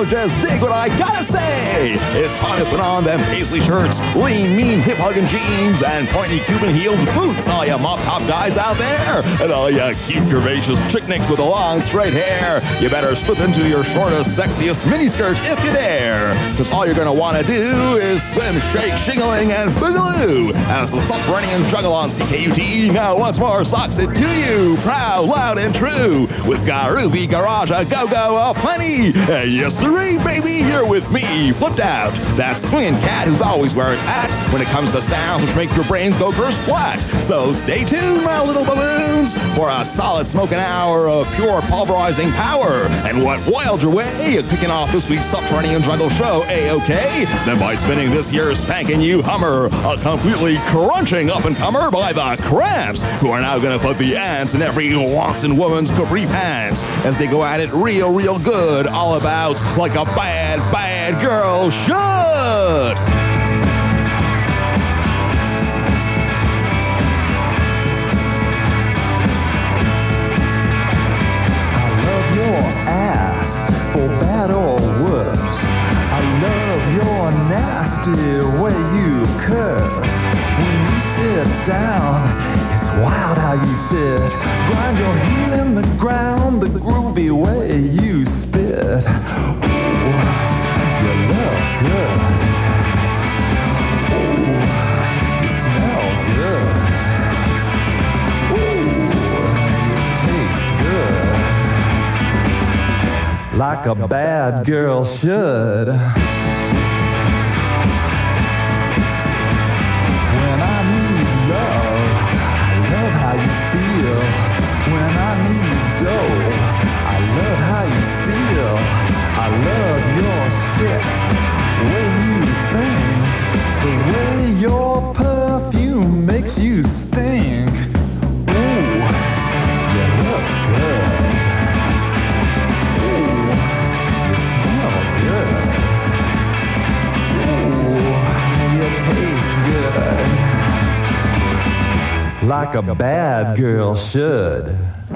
just dig what I gotta say. It's time to put on them paisley shirts, lean, mean, hip-hugging jeans, and pointy Cuban-heeled boots, all ya mop-top guys out there, and all ya cute, curvaceous chicknicks with the long, straight hair. You better slip into your shortest, sexiest miniskirt if you dare, because all you're gonna want to do is swim, shake, shingling, and boogaloo as the subterranean juggle on CKUT now once more socks it to you, proud, loud, and true, with Garuvi Garage a go-go aplenty. Yes, sirree, baby, you're with me, flipped out, that swinging cat who's always where it's at when it comes to sounds which make your brains go burst flat. So stay tuned, my little balloons, for a solid smoking hour of pure pulverizing power. And what wild your way is kicking off this week's Subterranean Jungle Show, A-OK? Then by spinning this year's spanking new Hummer, a completely crunching up-and-comer by the Cramps, who are now gonna put the ants in every wanton woman's capri pants as they go at it real, real good, all about like a bad, bad girl should. For bad or worse, I love your nasty way you curse. When you sit down, it's wild how you sit. Grind your heel in the ground, the groovy way you spit. Ooh, you look good. Ooh, you smell good. Ooh, you taste good. Like a bad girl should. When I need love, I love how you feel. When I need dough, I love how you steal. I love your sick way you think. The way your perfume makes you stink. Ooh, you look good. Like a bad girl should.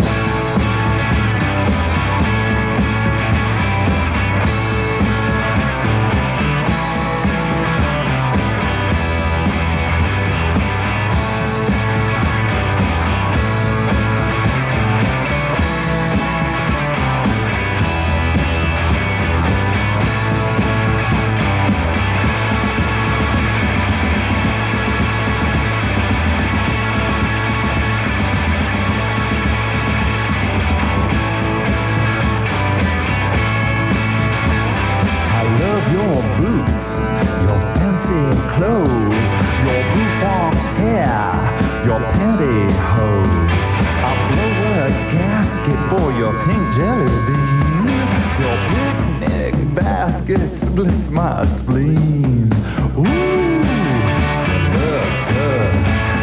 Clothes, your blue-formed hair, your pantyhose. I'll blow a gasket for your pink jelly bean. Your picnic basket splits my spleen. Ooh, you look good.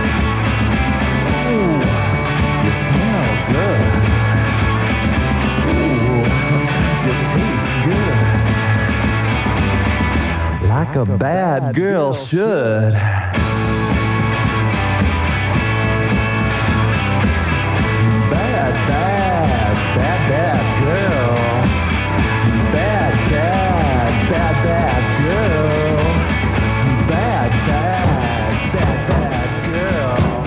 Ooh, you smell good. Ooh, you taste good. Like a bad girl should. Bad, bad, bad, bad girl. Bad, bad, bad, bad girl. Bad, bad, bad, bad girl.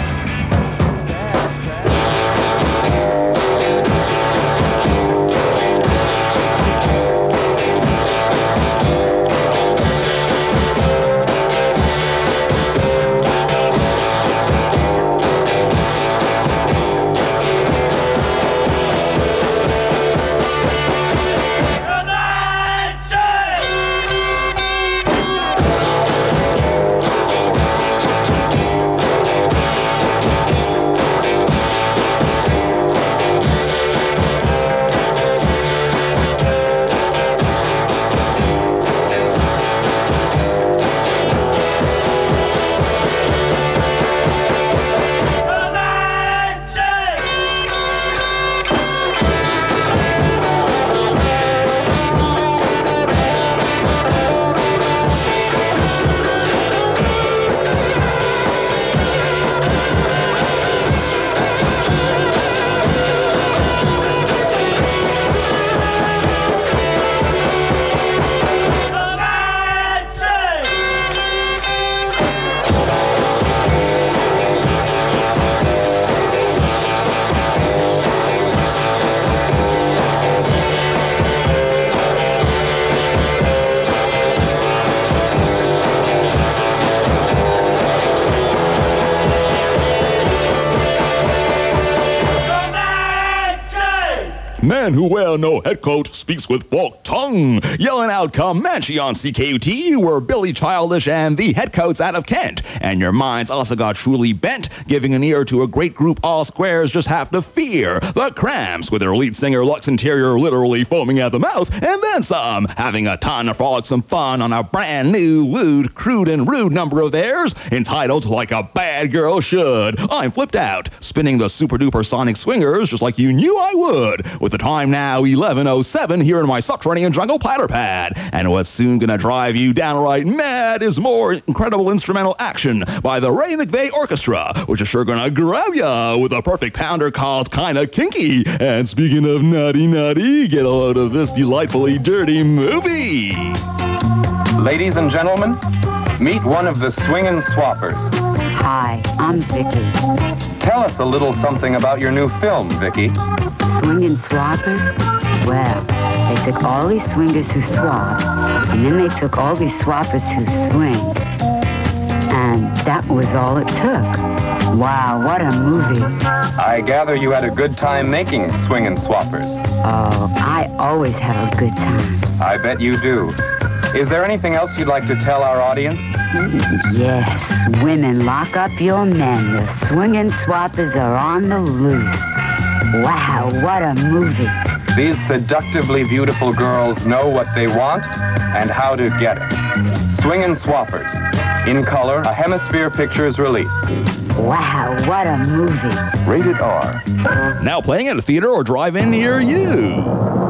Man who wear no head coat speaks with forked tongue. Yelling out Comanche on CKUT, we're Billy Childish and the Headcoats out of Kent. And your minds also got truly bent, giving an ear to a great group all squares just have to fear. The Cramps, with their lead singer Lux Interior literally foaming at the mouth, and then some, having a ton of frolicsome fun on a brand new, lewd, crude, and rude number of theirs, entitled Like a Bad Girl Should. I'm flipped out, spinning the super-duper sonic swingers just like you knew I would, with the time now 11:07 here in my subterranean jungle platter pad. And what's soon gonna drive you downright mad is more incredible instrumental action by the Ray McVeigh Orchestra, which is sure gonna grab ya with a perfect pounder called Kinda Kinky. And speaking of naughty naughty, get a load of this delightfully dirty movie. Ladies and gentlemen, meet one of the Swingin' Swappers. Hi, I'm Vicky. Tell us a little something about your new film, Vicky. Swingin' Swappers? Well, they took all these swingers who swap, and then they took all these swappers who swing. And that was all it took. Wow, what a movie. I gather you had a good time making Swingin' Swappers. Oh, I always have a good time. I bet you do. Is there anything else you'd like to tell our audience? Yes, women, lock up your men. The Swingin' Swappers are on the loose. Wow, what a movie. These seductively beautiful girls know what they want and how to get it. Swingin' Swappers. In color, a Hemisphere Pictures release. Wow, what a movie. Rated R. Now playing at a theater or drive-in near you.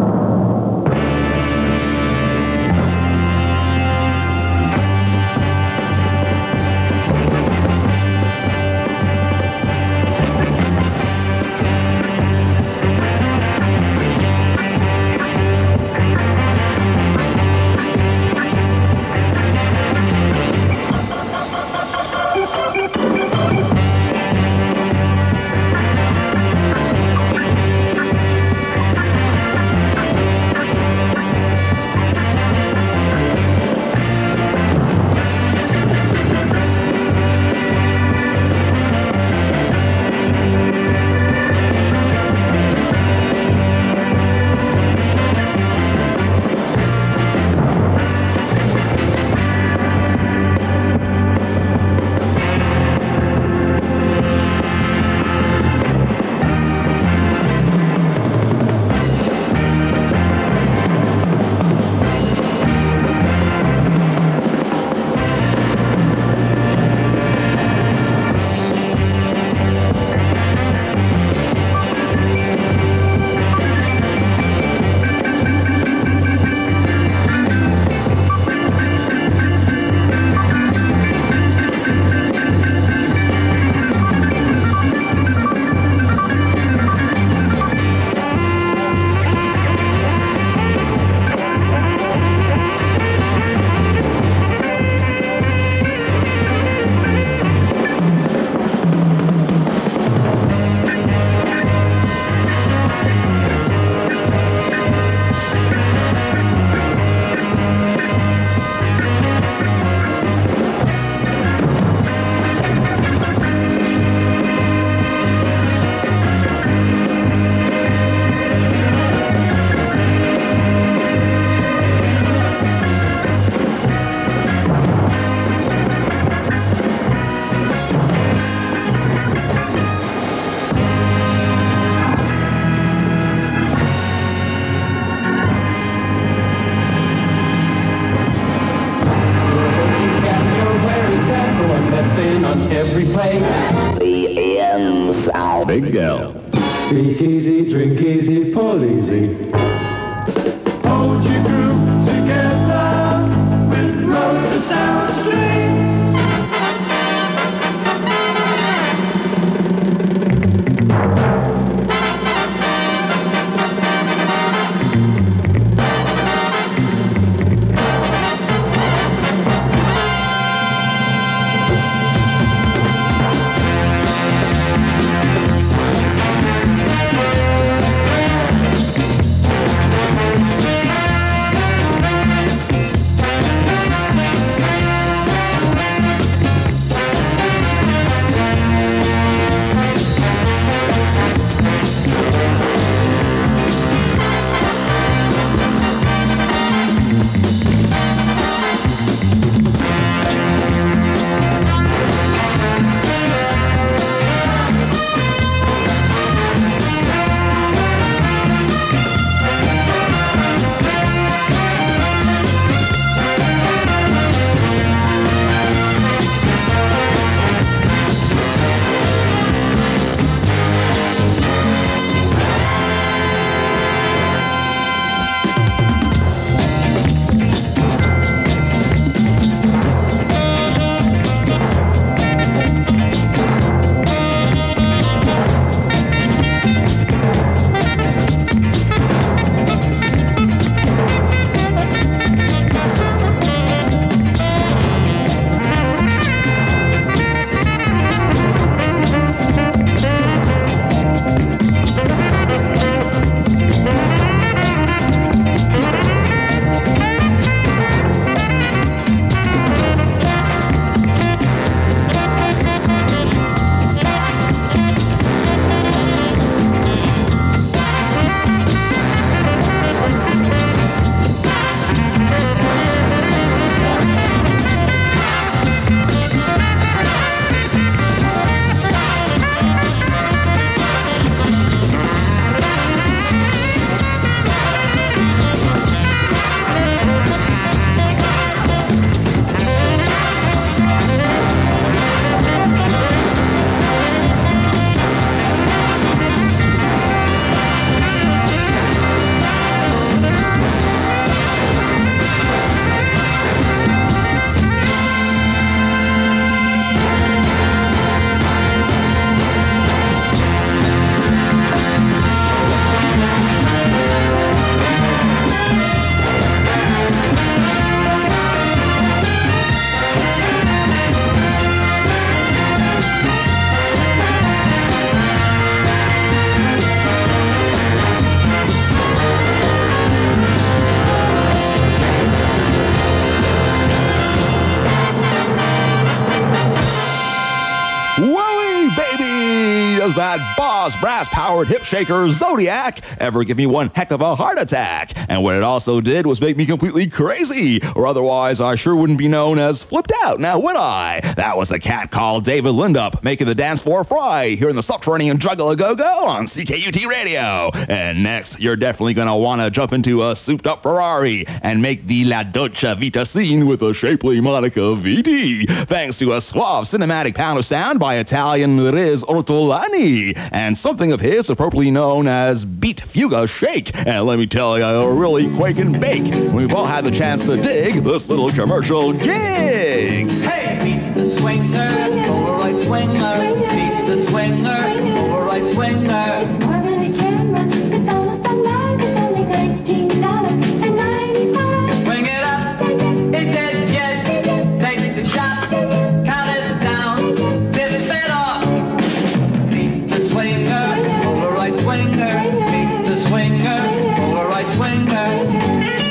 Big L. Speak easy, drink easy, pull easy. Hold your group together with road to South Street. does that Boss brass-powered hip shaker Zodiac ever give me one heck of a heart attack. And what it also did was make me completely crazy, or otherwise I sure wouldn't be known as flipped out, now would I? That was a cat called David Lindup, making the dance floor fry here in the subterranean Juggle-A-Go-Go on CKUT Radio. And next, you're definitely going to want to jump into a souped-up Ferrari and make the La Dolce Vita scene with a shapely Monica Vitti, thanks to a suave cinematic pound of sound by Italian Riz Ortolani, and something of his appropriately known as Beat Fuga Shake. And let me tell you, a really quake and bake. We've all had the chance to dig this little commercial gig. Hey, beat the swinger, Polaroid swinger, beat the swinger, Polaroid swinger. More than a camera, it's almost alive. It's only $19.95. Swing it up, it did yet. Take the shot, count it down, dip it off. Beat the swinger, Polaroid swinger, beat the swinger, Polaroid swinger.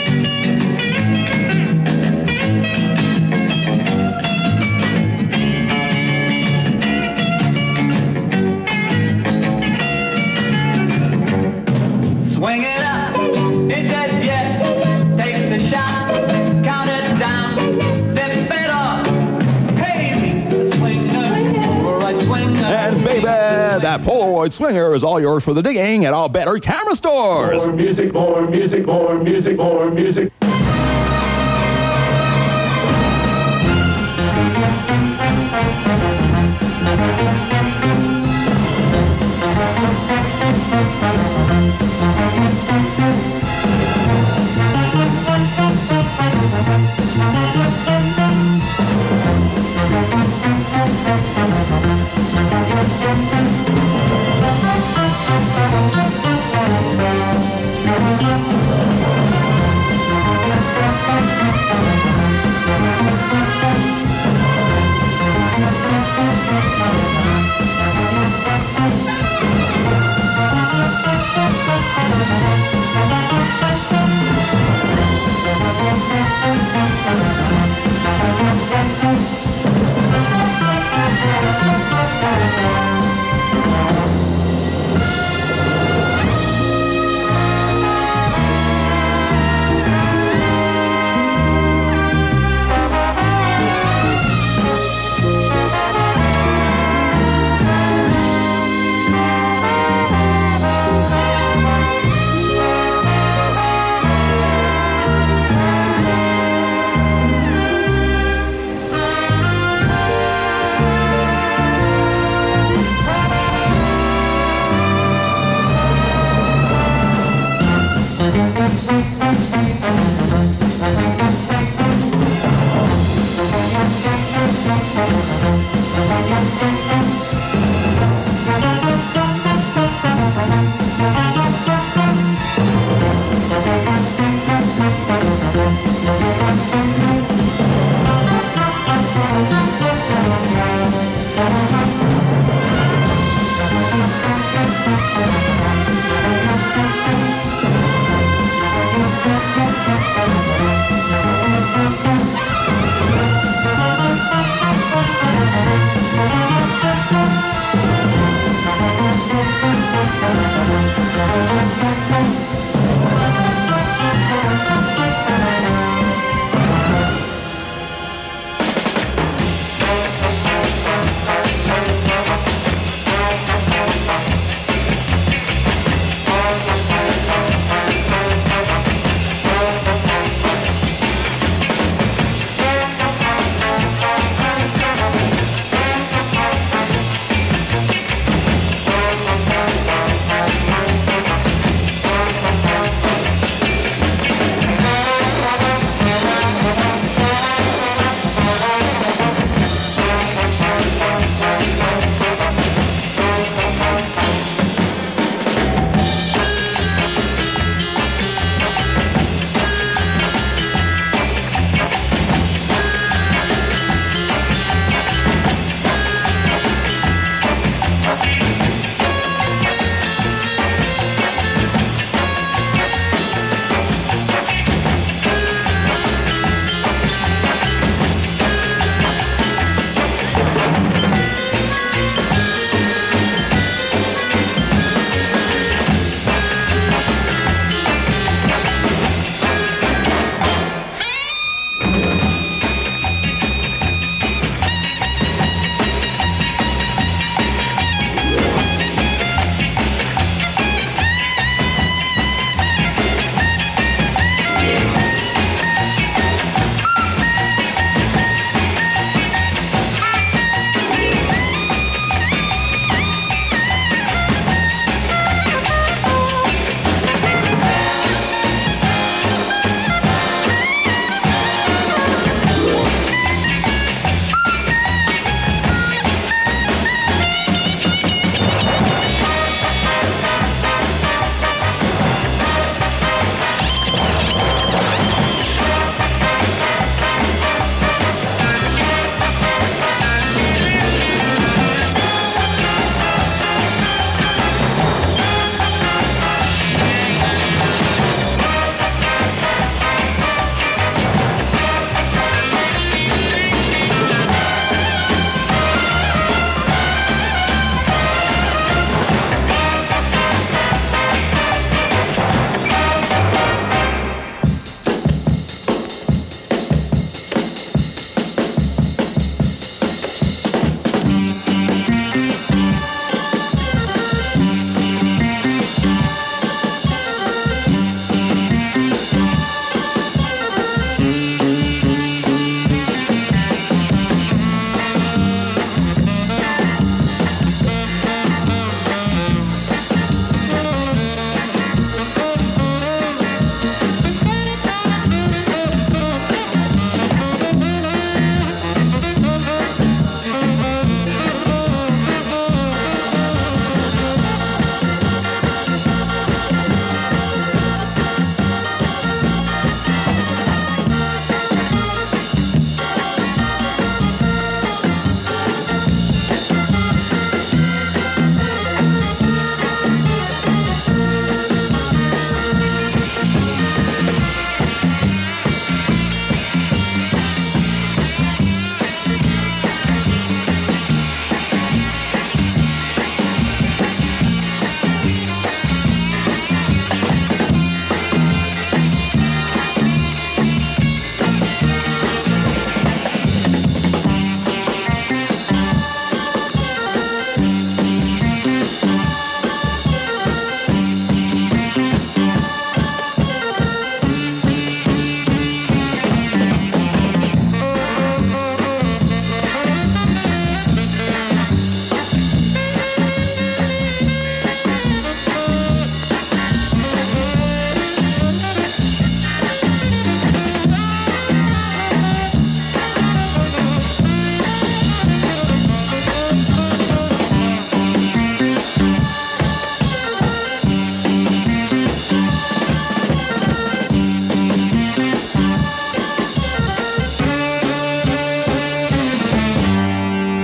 Swing it up, it does yet. Take the shot, count it down, dip it off. Hey, beat the swinger, Polaroid swinger. And baby, that Polaroid swinger is all yours for the digging at all better camera stores. More music, more music, more music, more music.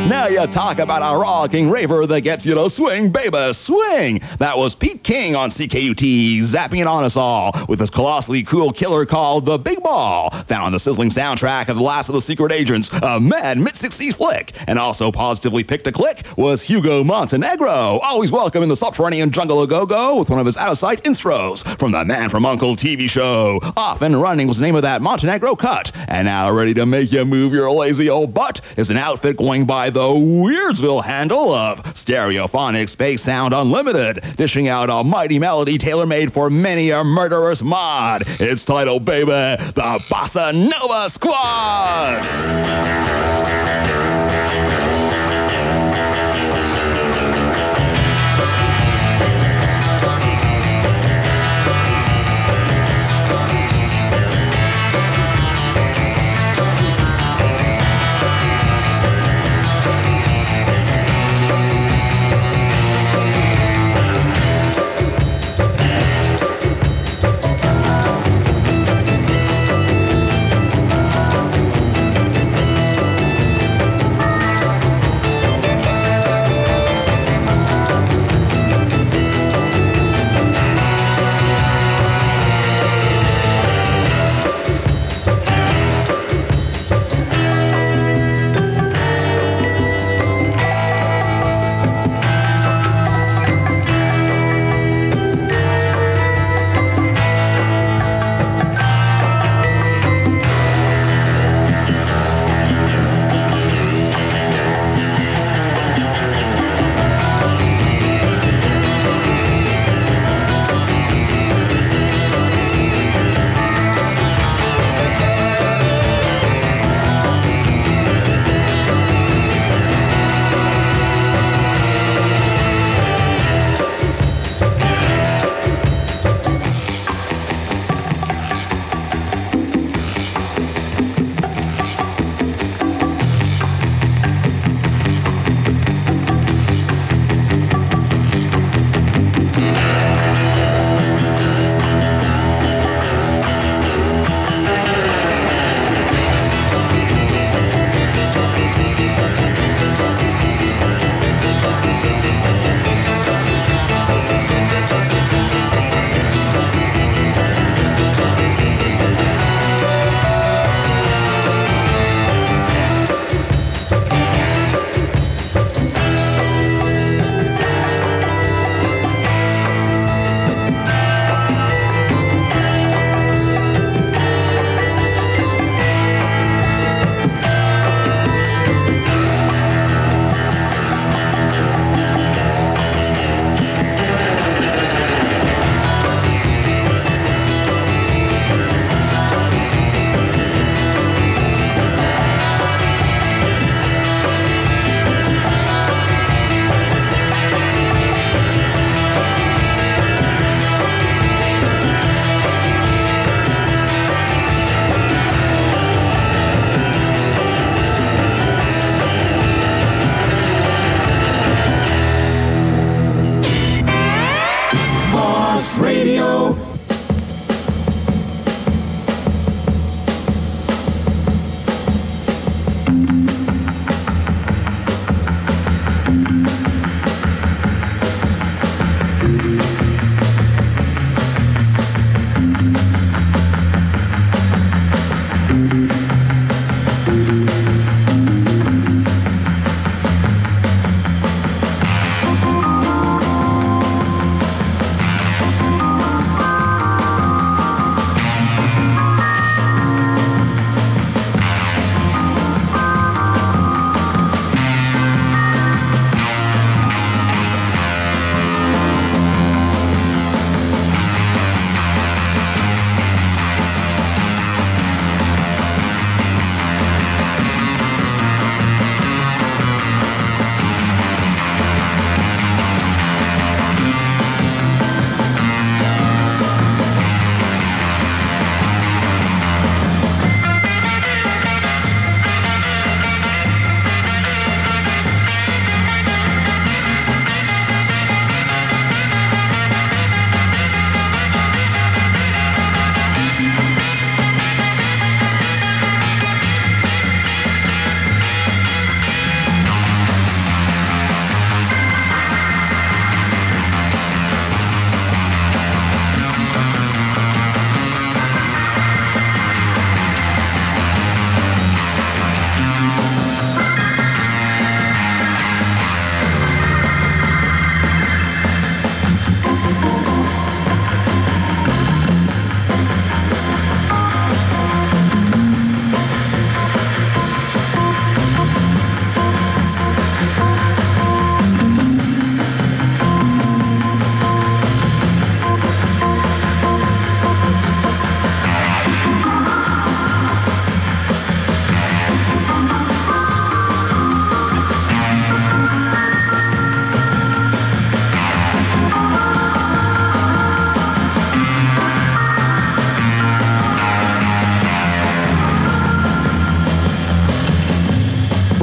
Now you talk about a rocking raver that gets you to swing, baby, swing. That was Pete King on CKUT, zapping it on us all with his colossally cool killer called The Big Ball, found on the sizzling soundtrack of The Last of the Secret Agents, a mad mid-60s flick. And also positively picked a click was Hugo Montenegro, always welcome in the subterranean jungle of go-go with one of his out-of-sight intros from the Man from U.N.C.L.E. TV show. Off and Running was the name of that Montenegro cut. And now ready to make you move your lazy old butt is an outfit going by the Weirdsville handle of Stereophonic Space Sound Unlimited, dishing out a mighty melody tailor-made for many a murderous mod. It's titled, baby, the Bossa Nova Squad.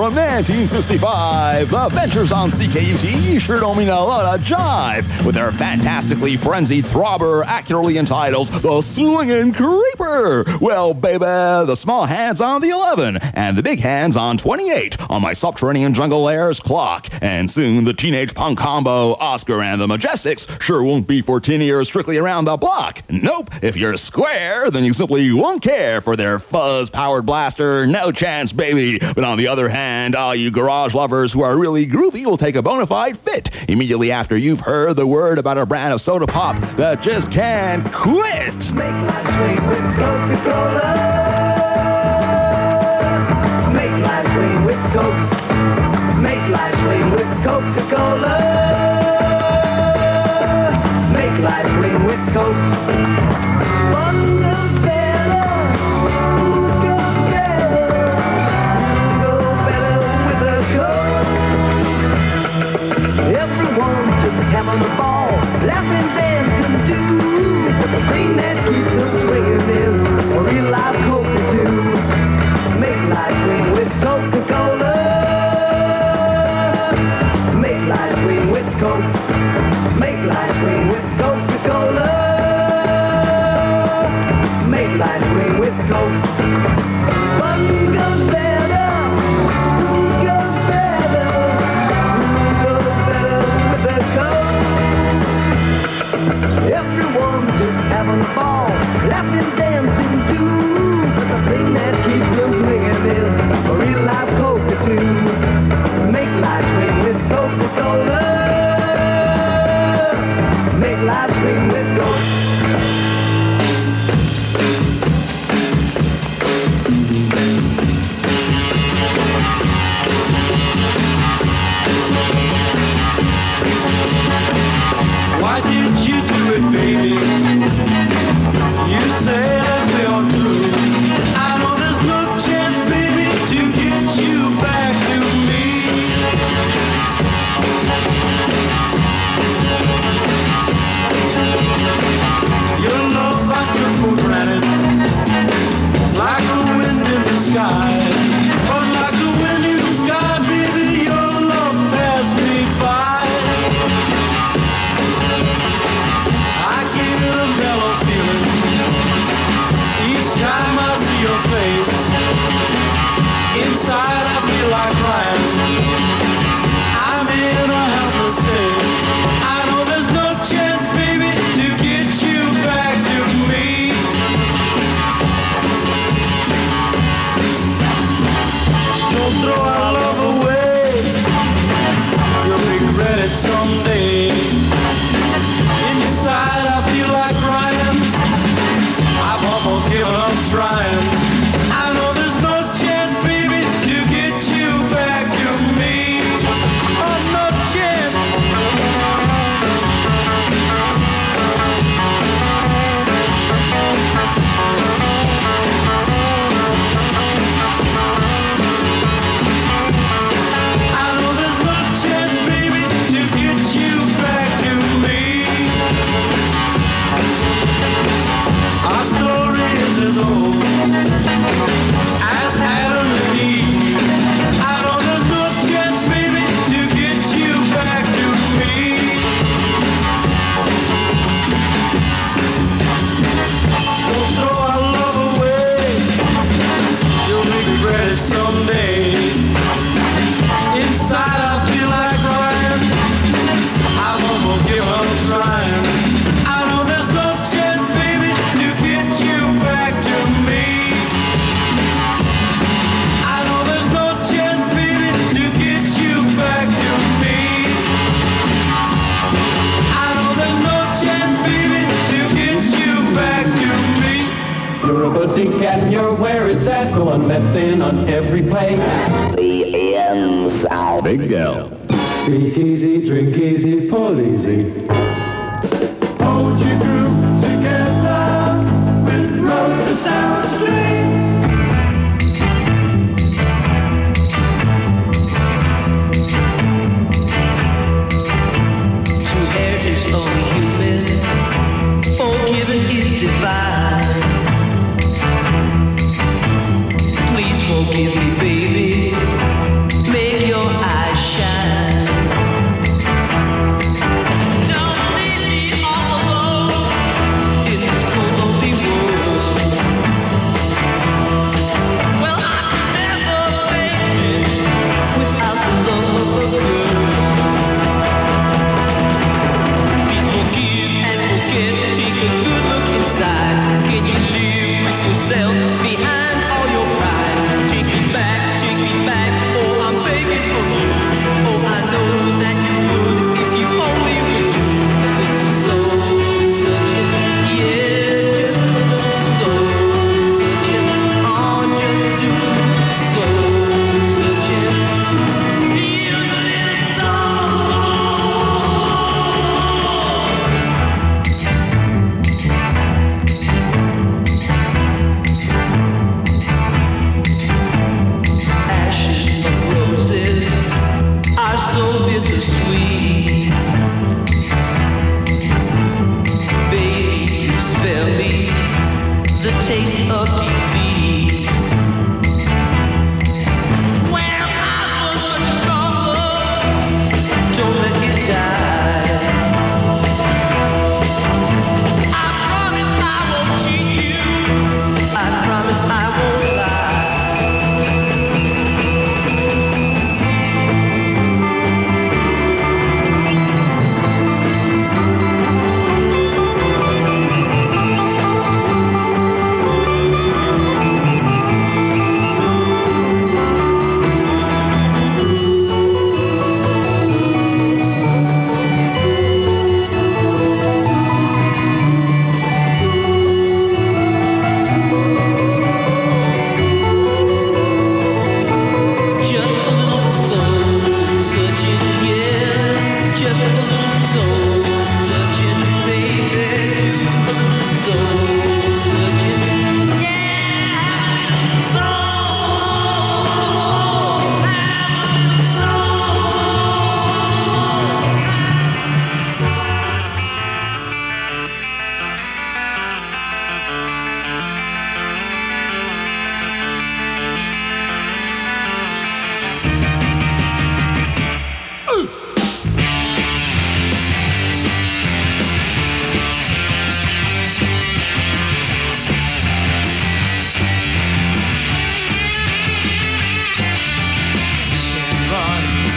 From 1965, The Ventures on CKUT sure don't mean a lot of jive with their fantastically frenzied throbber accurately entitled The Swingin' Creeper. Well, baby, the small hands on the 11 and the big hands on 28 on my subterranean jungle air's clock. And soon the teenage punk combo Oscar and the Majestics sure won't be for 10 years strictly around the block. Nope, if you're square, then you simply won't care for their fuzz-powered blaster. No chance, baby. But on the other hand, all you garage lovers who are really groovy will take a bona fide fit immediately after you've heard the word about a brand of soda pop that just can't quit. Make life sweet with Coca-Cola. Make life sweet with Coke. Make life sweet with Coca-Cola. Make life sweet with Coke. One goes better. Who goes better? Who goes better with a Coke? Everyone just having a ball, laughing, dancing too. But the thing that keeps them swinging is a real live Coke or two. Make life swing with Coca-Cola. Make life swing with Coke. Make life swing with Coca-Cola. Make life swing with Coke. One goes better. Who goes better? Who goes better with a Coke? Everyone just having a ball, laughing, dancing too. But the thing that keeps them swinging is a real live Coke or two. Make life swing with Coca-Cola. Make life swing with Coke. Why did you do it, baby? You say that we're through. I know there's no chance, baby, to get you back to me. Your love I took for granted, like a wind in the sky. But like a wind in the sky, baby, your love passed me by. I get a mellow feeling each time I see your face. Inside I feel like crying. I'm in a helpless state. I know there's no chance, baby, to get you back to me. Don't throw our love away. You'll regret it someday. Inside I feel like crying. I've almost given up trying. I know there's no chance, baby, to get you back to me. Oh, no chance. I know there's no chance, baby, to get you back to me. Our story is as old as Adam and Eve. I know there's no chance, baby, to get you back to me. Don't throw our love away. You'll regret it someday. Inside I feel like crying. I've almost given up trying. I know there's no chance, baby, to get you back to me. I know there's no chance, baby, to get you back to me. I know there's no chance, baby, to get you back to me. You're a pussycat and you're where it's at, going messing on every place. The AM sound. Big L. Speak easy, drink easy, pull easy. Hold your group together with Road to South Street. To err is only human, forgiven is divine. Please forgive me, baby.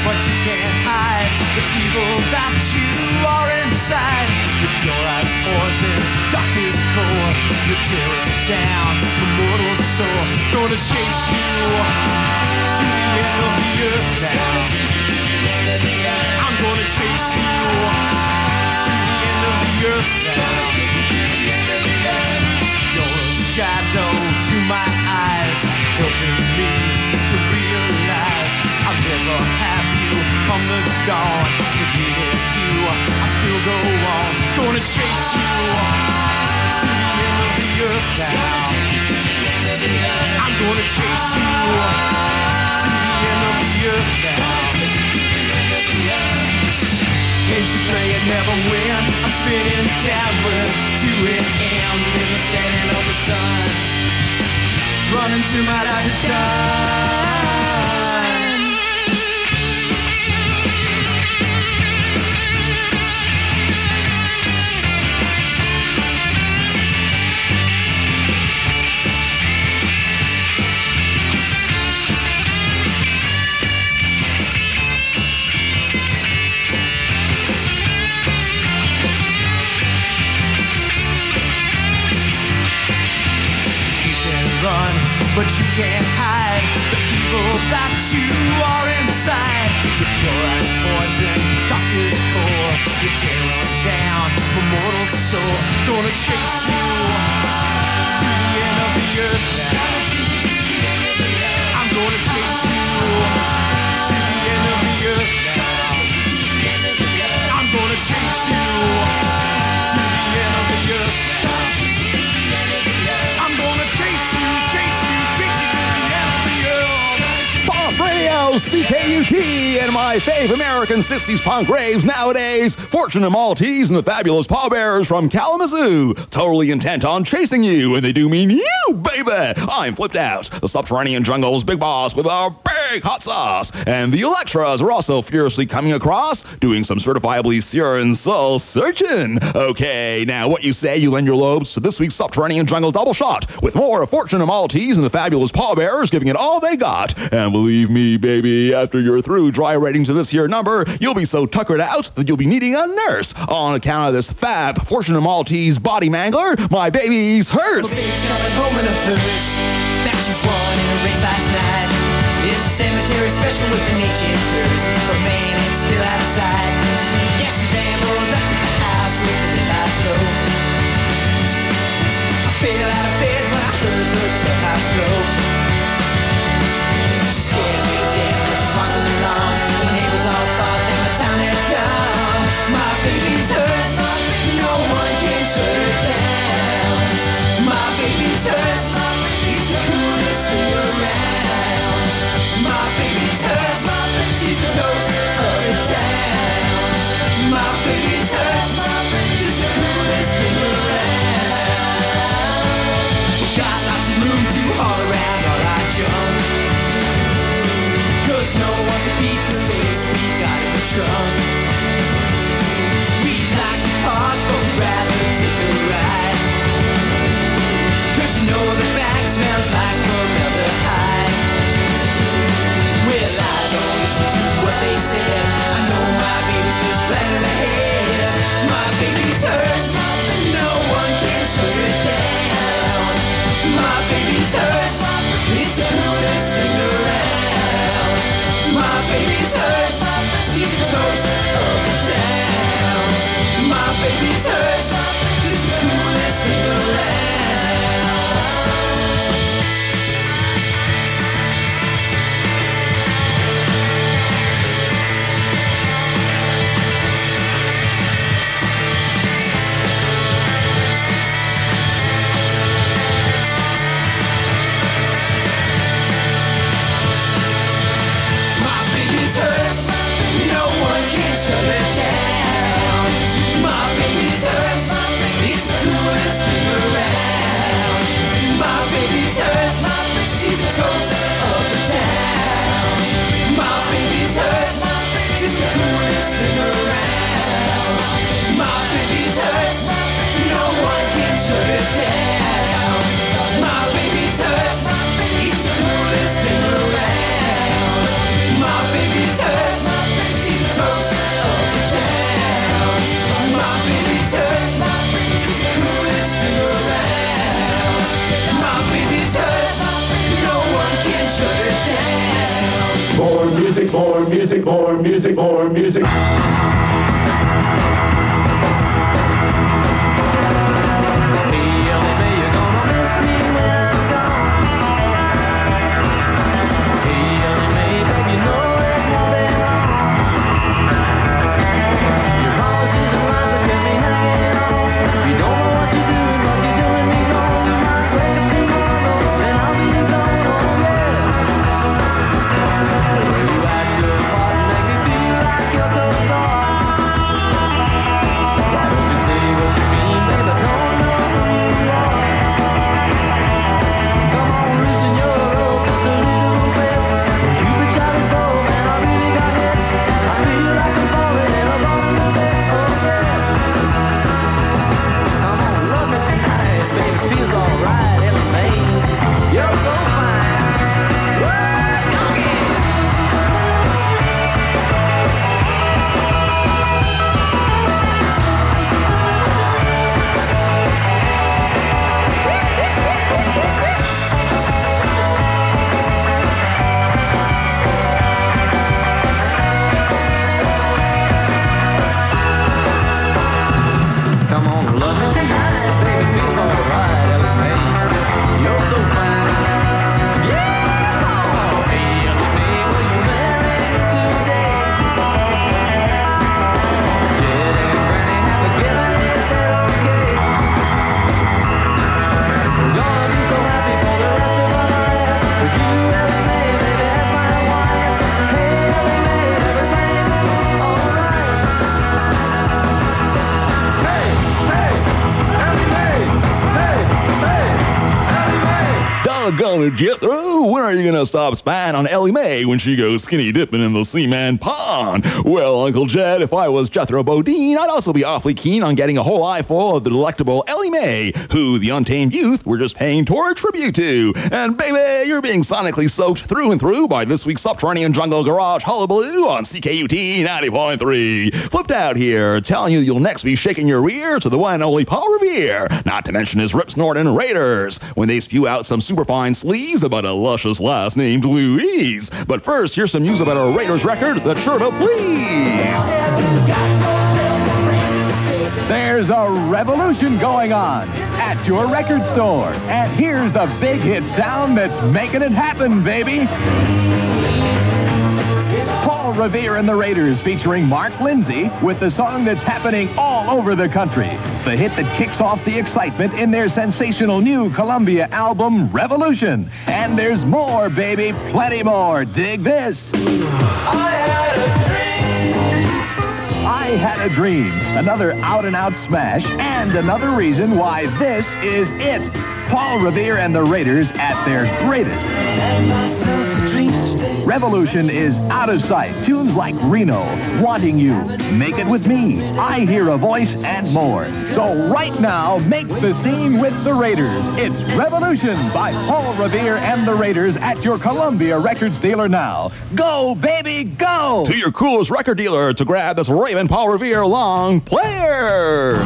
but you can't hide the evil that you are inside. With your eyes poison, darkest core, you tear it down, the mortal soul. Gonna chase you to the end of the earth now. I'm gonna chase you to the end of the earth now. You're a shadow to my eyes, helping me to realize I'll never have you come the dawn. But even you, I still go on. Gonna chase you to the end of the earth now. I'm gonna chase you to the end of the earth now. Games to play and never win. I'm spinning downward to an end in the setting of the sun. Running to my life is done. Run, but you can't hide the evil that you are inside. With your eyes poison, darkest core, you tear them down, a mortal soul. Gonna chase you to the end of the earth now. I'm gonna chase you to the end of the earth now. I'm gonna chase you to the end of the earth now. I'm gonna chase you to the end of the earth. Boss Radio, CKUT, and my fave American 60s punk raves nowadays, Fortune and Maltese and the fabulous pallbearers from Kalamazoo, totally intent on chasing you, and they do mean you, baby. I'm Flipped Out, the subterranean jungle's big boss with a big hot sauce, and the Electras are also furiously coming across, doing some certifiably sear and soul searching. Okay, now what you say, you lend your lobes to this week's subterranean jungle double shot, with more of Fortune and Maltese and the fabulous pallbearers giving it all they got. And believe me, baby, after you're through dry rating to this here number, you'll be so tuckered out that you'll be needing a nurse on account of this fab Fortune and Maltese body mangler, my baby's hearse. My baby's coming home in a hearse that you won in a race last night. It's a cemetery special with an ancient curse, but man, it's still out of sight. Yeah, she rambled up to the house with the lights low. I fell out of bed when I heard those step-outs go. She scared me to death as she walked along. The neighbors all thought that my time had come. My baby's hers, no one can shut her down. My baby's hers, he's the coolest thing around. My baby's hers, she's the toast music, more music, more music. Doggone it, Jethro, when are you going to stop spying on Ellie Mae when she goes skinny dipping in the Seaman Pond? Well, Uncle Jed, if I was Jethro Bodine, I'd also be awfully keen on getting a whole eyeful of the delectable Ellie Mae, who the Untamed Youth were just paying toward tribute to. And baby, you're being sonically soaked through and through by this week's Subterranean Jungle Garage Hullabaloo on CKUT 90.3. Flipped out here, telling you you'll next be shaking your rear to the one and only Paul Revere, not to mention his Rip Snorting Raiders, when they spew out some superfine sleaze about a luscious lass named Louise. But first, here's some news about our Raiders record that's sure to please. There's a revolution going on at your record store. And here's the big hit sound that's making it happen, baby. Paul Revere and the Raiders featuring Mark Lindsay with the song that's happening all over the country. The hit that kicks off the excitement in their sensational new Columbia album, Revolution. And there's more, baby, plenty more. Dig this. I Had a Dream, another out-and-out smash, and another reason why this is it. Paul Revere and the Raiders at their greatest. Revolution is out of sight. Tunes like Reno, Wanting You, Make It With Me, I Hear a Voice, and more. So right now, make the scene with the Raiders. It's Revolution by Paul Revere and the Raiders at your Columbia Records dealer now. Go, baby, go! To your coolest record dealer to grab this Raven Paul Revere long player.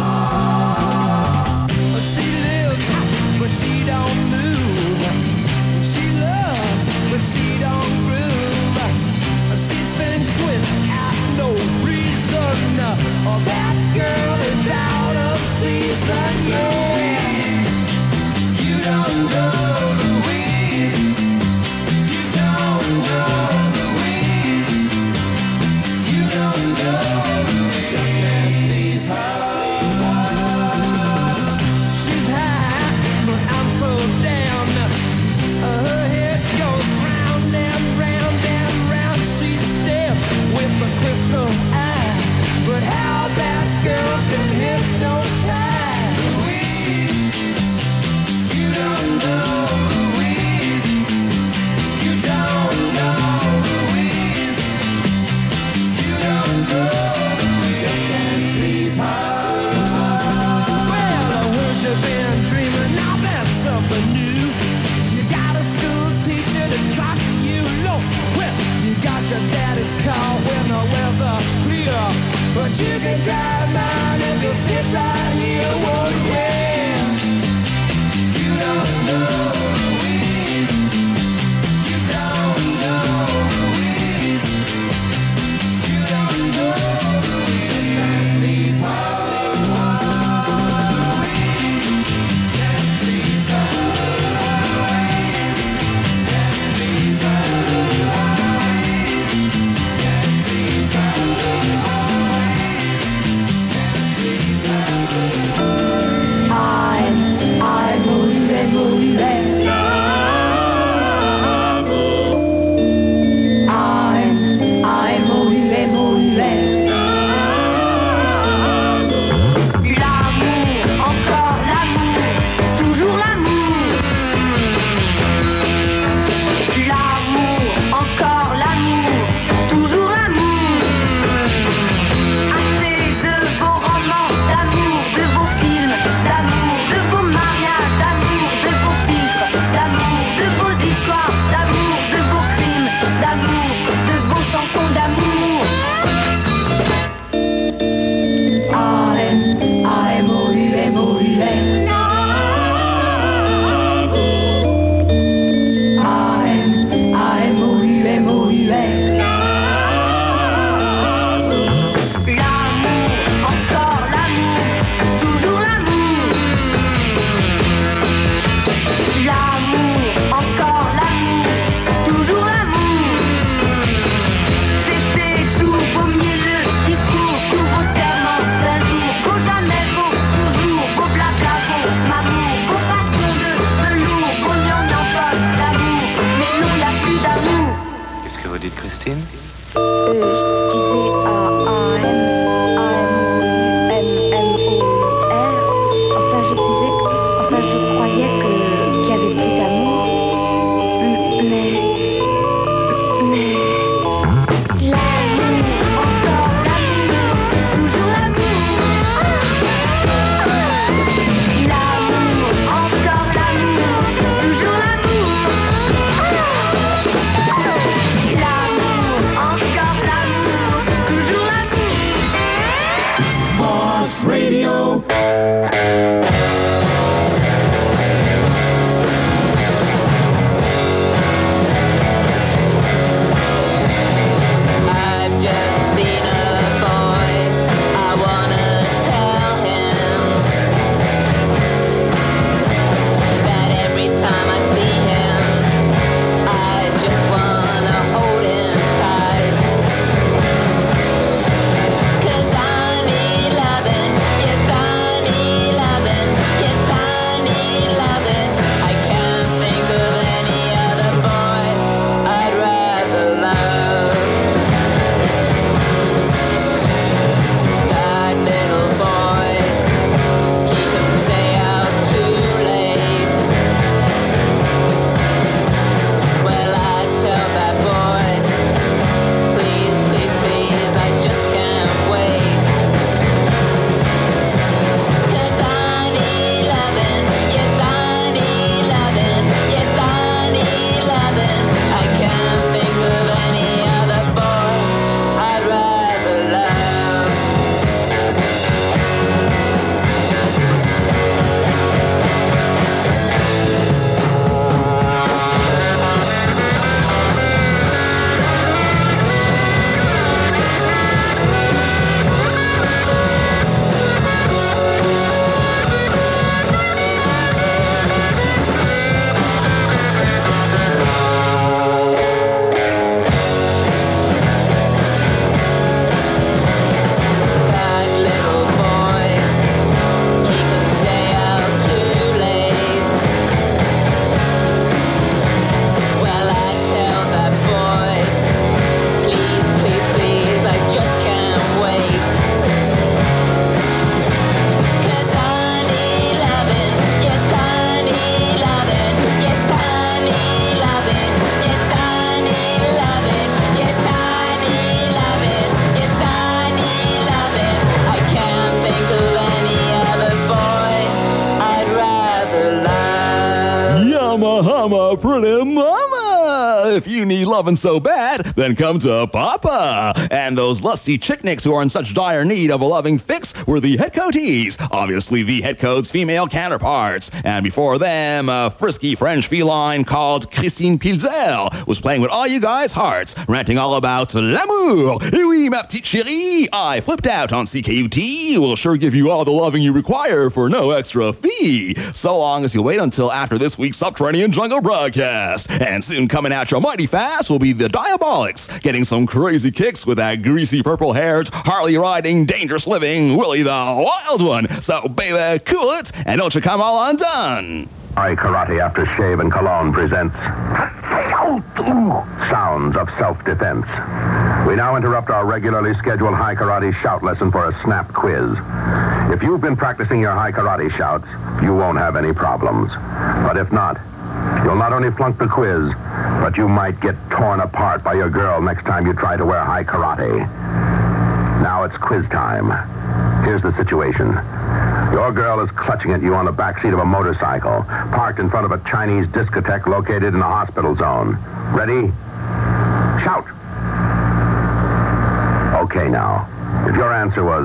Radio. I've just seen a boy, I wanna tell him that every time I see him, I just wanna hold him tight. 'Cause I need loving, yes I need loving, yes I need loving. I can't think of any other boy I'd rather love. That little boy, he can stay out too late. Well, I tell that boy, please, please, please, I just can't wait. 'Cause I need loving, yes I need loving, yes I need loving. I can't think of any other boy I'd rather love. That little boy, he can stay out too late. Well, I tell that boy, please, please, please, I just can't wait. 'Cause I need loving, yes I need loving, yes I need loving, yes I need loving, yes I need loving, yes I need loving. I can't think of any other boy I'd rather love. Yama hama, pretty mama! If you need loving so bad, then come to Papa. And those lusty chicknicks who are in such dire need of a loving fix were the Headcoaties, obviously the Headcoat's female counterparts. And before them, a frisky French feline called Christine Pilzer was playing with all you guys' hearts, ranting all about l'amour. Et oui, ma petite chérie, I flipped out on CKUT. Will sure give you all the loving you require for no extra fee. So long as you wait until after this week's Subterranean Jungle broadcast. And soon coming at you mighty fast will be the Diabolics, getting some crazy kicks with that greasy purple-haired, Harley-riding, dangerous living Willie the Wild One. So, baby, cool it, and don't you come all undone. High Karate After Shave and Cologne presents Sounds of Self-Defense. We now interrupt our regularly scheduled High Karate shout lesson for a snap quiz. If you've been practicing your High Karate shouts, you won't have any problems. But if not, you'll not only flunk the quiz, but you might get torn apart by your girl next time you try to wear High Karate. Now it's quiz time. Here's the situation. Your girl is clutching at you on the backseat of a motorcycle, parked in front of a Chinese discotheque located in a hospital zone. Ready? Shout. Okay, now. If your answer was...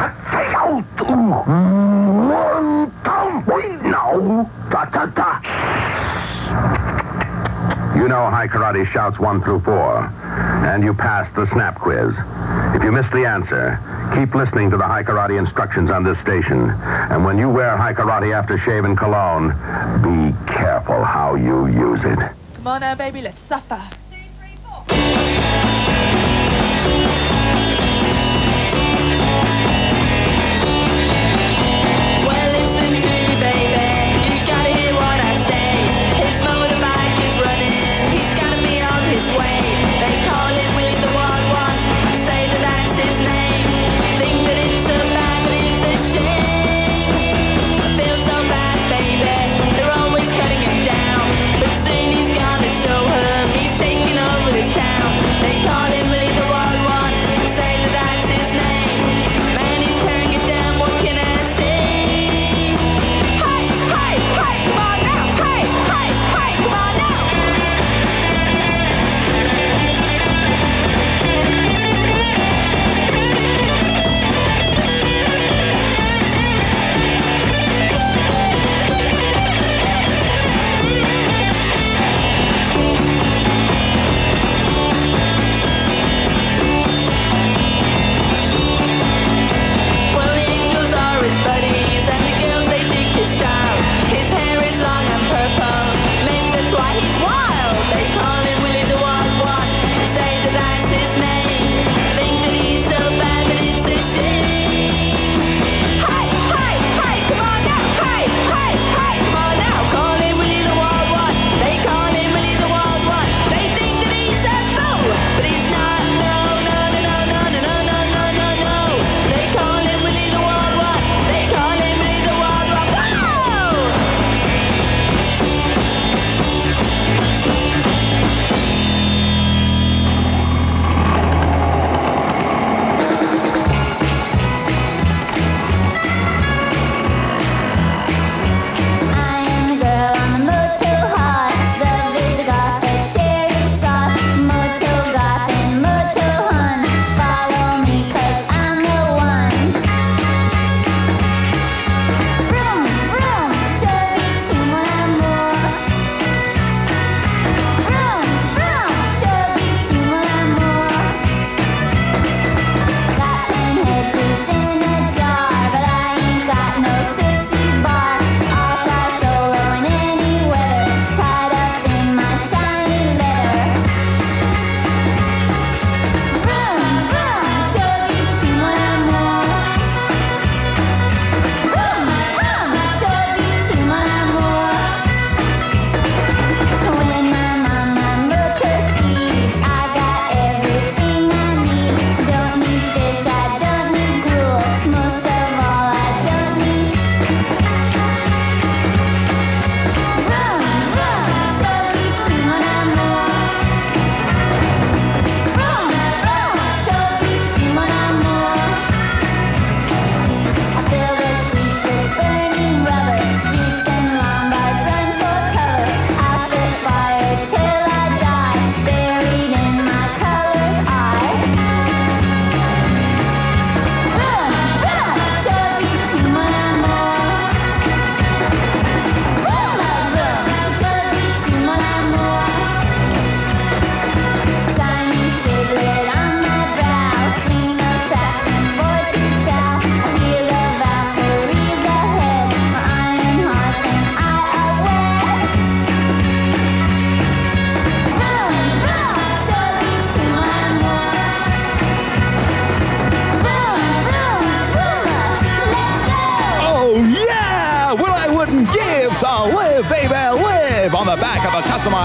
You know High Karate shouts 1 through 4, and you passed the snap quiz. If you missed the answer, keep listening to the High Karate instructions on this station. And when you wear High Karate After Shave and Cologne, be careful how you use it. Come on now, baby, let's suffer. Well, listen to me, baby. You gotta hear what I say. His motorbike is running. He's gotta be on his way. They call him Willie the Wild One. Say that that's his name. Think that it's a bad, but it's a shame. I feel so bad, baby. They're always cutting him down. But soon he's gonna show her. He's taking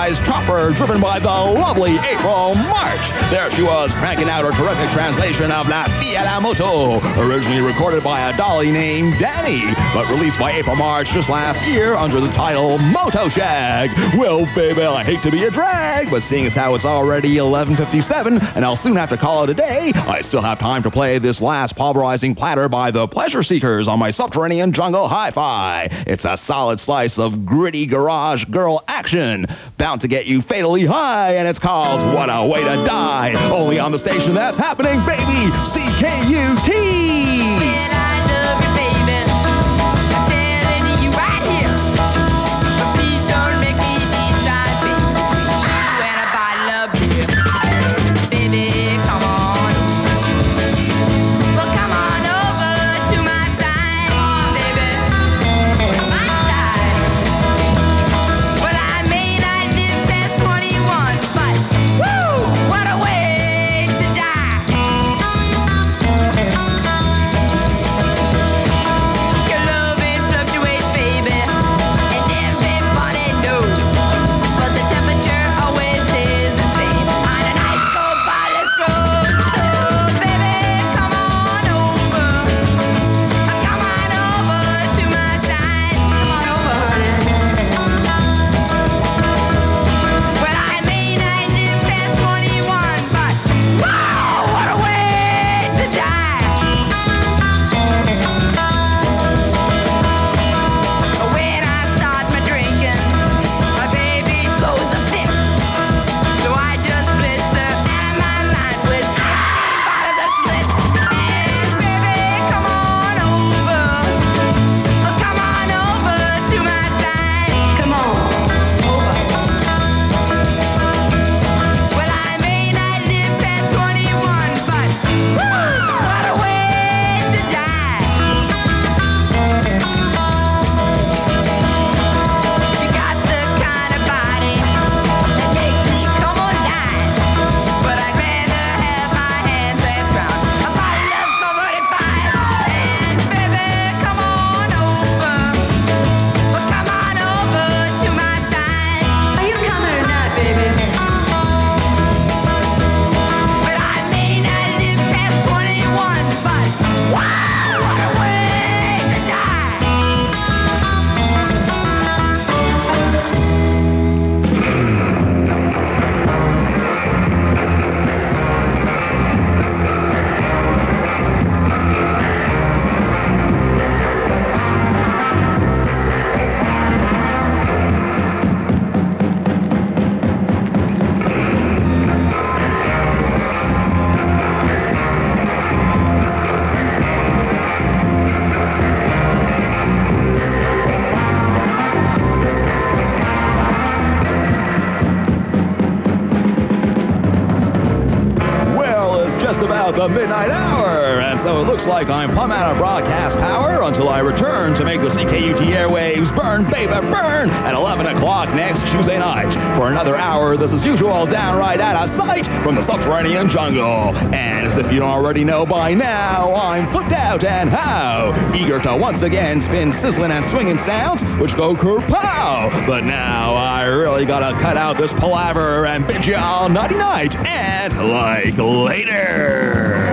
size chopper driven by the lovely April March. There she was, cranking out her terrific translation of La Fille à la Moto, originally recorded by a dolly named Danny, but released by April March just last year under the title Moto Shag. Well, baby, I hate to be a drag, but seeing as how it's already 11:57 and I'll soon have to call it a day, I still have time to play this last pulverizing platter by the Pleasure Seekers on my Subterranean Jungle Hi-Fi. It's a solid slice of gritty garage girl action, bound to get you fatally high, and it's called What a Way to Die, only on the station that's happening, baby, CKUT! About the midnight hour, and so it looks like I'm plumb out of broadcast power until I return to make the CKUT airwaves burn, baby, burn at 11 o'clock next Tuesday night for another hour that's as usual downright out of sight from the Subterranean Jungle. And as if you don't already know by now, I'm flipped out and how eager to once again spin sizzling and swinging sounds which go kerpow. But now I really gotta cut out this palaver and bid you all nighty night and like later.